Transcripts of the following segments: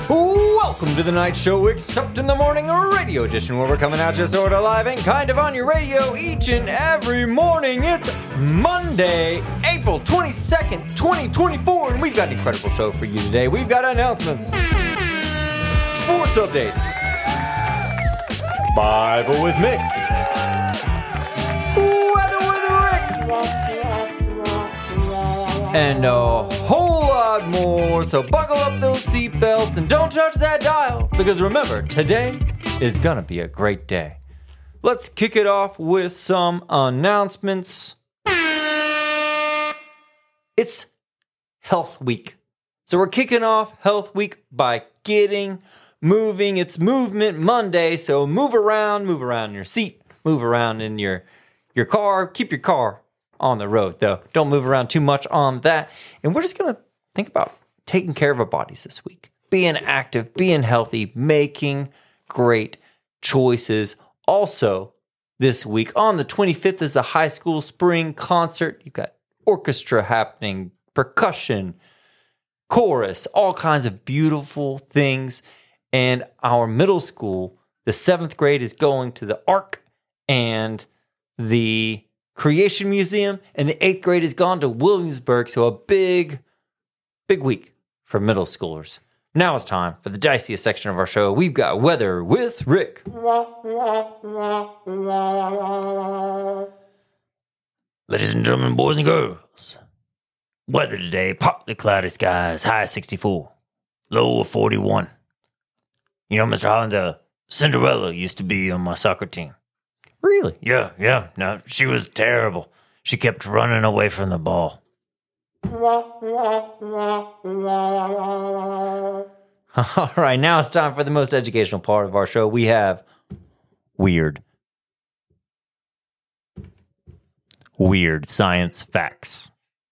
Welcome to the night show, except in the morning, a radio edition where we're coming at you sort of live and kind of on your radio each and every morning. It's Monday, April 22nd, 2024, and we've got an incredible show for you today. We've got announcements, sports updates, Bible with Mick, weather with Rick, and a whole lot more. So buckle up those seatbelts and don't touch that dial, because remember, today is gonna be a great day. Let's kick it off with some announcements. It's Health Week. So we're kicking off Health Week by getting moving. It's Movement Monday, so move around in your seat, move around in your car. Keep your car on the road, though. Don't move around too much on that. And we're just going to think about taking care of our bodies this week. Being active, being healthy, making great choices. Also, this week, on the 25th, is the high school spring concert. You've got orchestra happening, percussion, chorus, all kinds of beautiful things. And our middle school, the 7th grade, is going to the Ark and the Creation Museum, and the 8th grade has gone to Williamsburg. So a big week for middle schoolers. Now it's time for the diciest section of our show. We've got Weather with Rick. Ladies and gentlemen, boys and girls, weather today, partly cloudy skies, high 64, low of 41. You know, Mr. Holland, Cinderella used to be on my soccer team. Really? Yeah. No, she was terrible. She kept running away from the ball. All right, now it's time for the most educational part of our show. We have Weird Science Facts.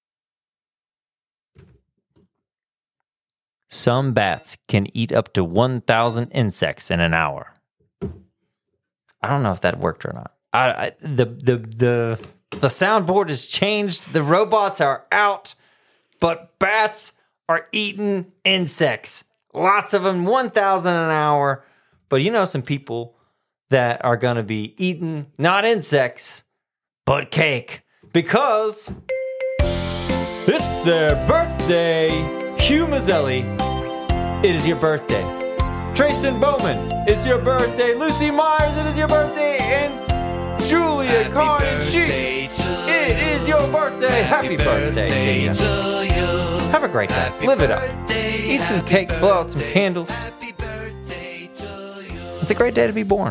Some bats can eat up to 1,000 insects in an hour. I don't know if that worked or not. The soundboard has changed. The robots are out, but bats are eating insects. Lots of them, 1,000 an hour. But you know some people that are going to be eating not insects, but cake, because it's their birthday. Hugh Mazzelli, it is your birthday. Trayson Bowman, it's your birthday. Lucy Myers, it is your birthday. And Julia Carnage, it is your birthday. Happy birthday to you. Have a great day. Live it up. Eat some cake, blow out some candles. It's a great day to be born.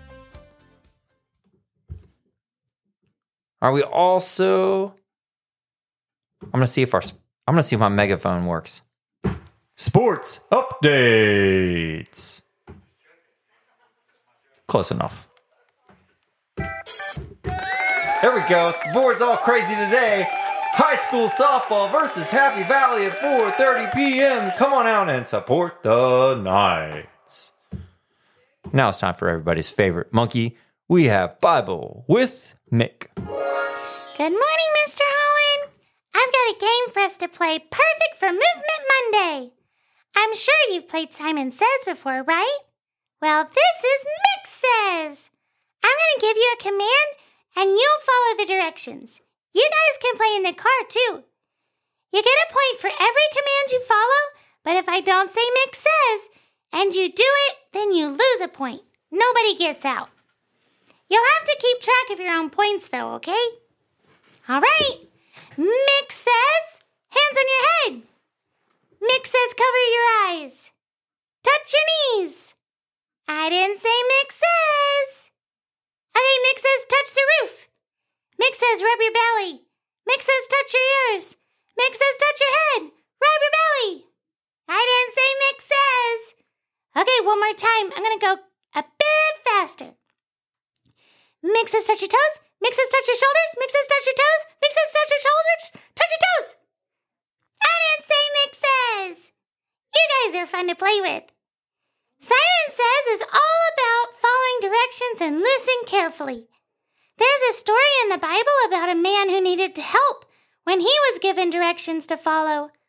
Are we also... I'm going to see if my megaphone works. Sports updates. Close enough. There we go. The board's all crazy today. High school softball versus Happy Valley at 4:30 p.m. Come on out and support the Knights. Now it's time for everybody's favorite monkey. We have Bible with Mick. Good morning, Mr. Holland. I've got a game for us to play, perfect for Movement Monday. I'm sure you've played Simon Says before, right? Well, this is Mick Says. I'm going to give you a command, and you'll follow the directions. You guys can play in the car, too. You get a point for every command you follow, but if I don't say Mick Says, and you do it, then you lose a point. Nobody gets out. You'll have to keep track of your own points, though, okay? All right. Mick Says, hands on your head. Mick says cover your eyes. Touch your knees. I didn't say Mick says. Okay, Mick says touch the roof. Mick says rub your belly. Mick says touch your ears. Mick says touch your head. Rub your belly. I didn't say Mick says. Okay, one more time. I'm going to go a bit faster. Mick says touch your toes. Mick says touch your shoulders. Mick says touch your toes. Mick says touch your shoulders. Touch your toes. I didn't say Mick says. You guys are fun to play with. Simon Says is all about following directions and listen carefully. There's a story in the Bible about a man who needed help when he was given directions to follow.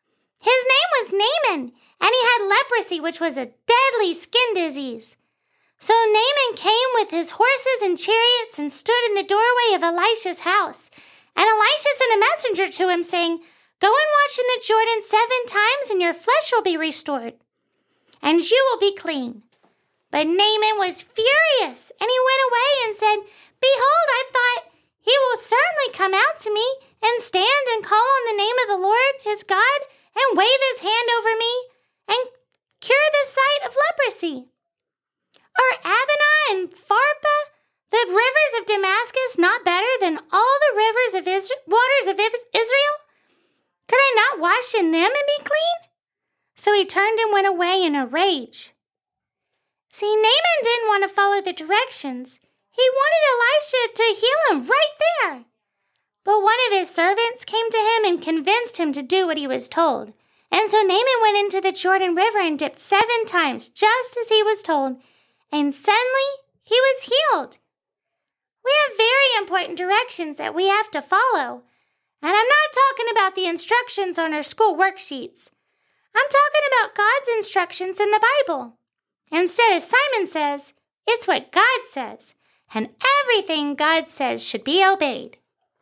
His name was Naaman, and he had leprosy, which was a deadly skin disease. So Naaman came with his horses and chariots and stood in the doorway of Elisha's house. And Elisha sent a messenger to him, saying, "Go and wash in the Jordan 7 times, and your flesh will be restored, and you will be clean." But Naaman was furious, and he went away and said, "Behold, I thought, he will certainly come out to me and stand and call on the name of the Lord his God and wave his hand over me and cure the sight of leprosy. Are Abana and Pharpar, the rivers of Damascus, not better than all the rivers of waters of Israel? Could I not wash in them and be clean?" So he turned and went away in a rage. See, Naaman didn't want to follow the directions. He wanted Elisha to heal him right there. But one of his servants came to him and convinced him to do what he was told. And so Naaman went into the Jordan River and dipped 7 times, just as he was told. And suddenly he was healed. We have very important directions that we have to follow. And I'm not talking about the instructions on our school worksheets. I'm talking about God's instructions in the Bible. Instead, as Simon says, it's what God says. And everything God says should be obeyed.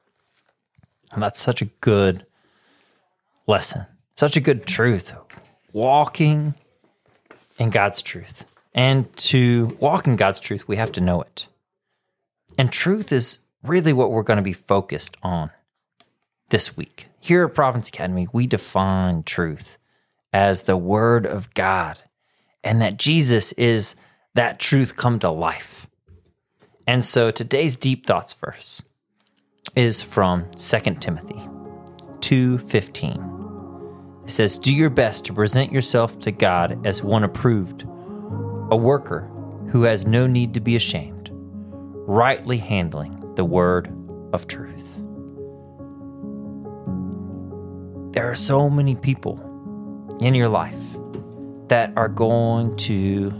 And that's such a good lesson, such a good truth. Walking in God's truth. And to walk in God's truth, we have to know it. And truth is really what we're going to be focused on this week. Here at Providence Academy, we define truth as the Word of God, and that Jesus is that truth come to life. And so today's Deep Thoughts verse is from 2 Timothy 2:15. It says, "Do your best to present yourself to God as one approved, a worker who has no need to be ashamed, rightly handling the word of truth." There are so many people in your life that are going to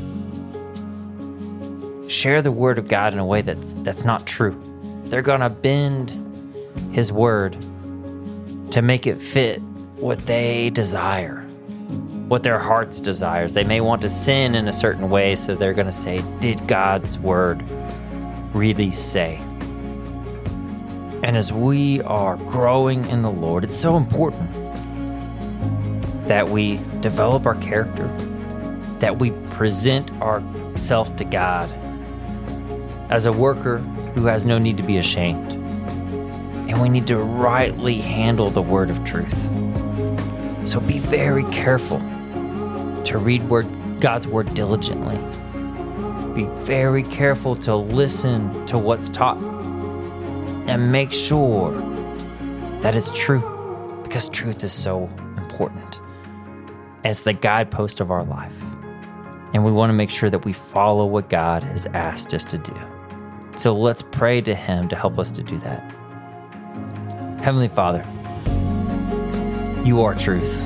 share the word of God in a way that's not true. They're going to bend his word to make it fit what they desire, what their hearts desires. They may want to sin in a certain way, so they're going to say, did God's word really say? And as we are growing in the Lord, it's so important that we develop our character, that we present ourselves to God as a worker who has no need to be ashamed. And we need to rightly handle the word of truth. So be very careful to read God's word diligently. Be very careful to listen to what's taught and make sure that it's true, because truth is so important. It's the guidepost of our life. And we want to make sure that we follow what God has asked us to do. So let's pray to him to help us to do that. Heavenly Father, you are truth.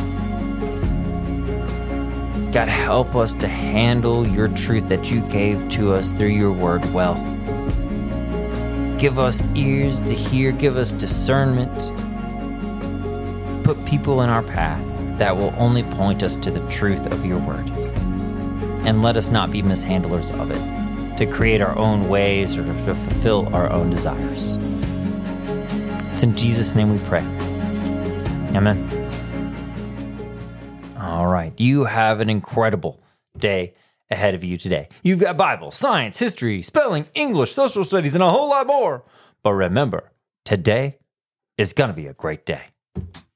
God, help us to handle your truth that you gave to us through your word well. Give us ears to hear, give us discernment. Put people in our path that will only point us to the truth of your word. And let us not be mishandlers of it, to create our own ways or to fulfill our own desires. It's in Jesus' name we pray. Amen. All right. You have an incredible day ahead of you today. You've got Bible, science, history, spelling, English, social studies, and a whole lot more. But remember, today is going to be a great day.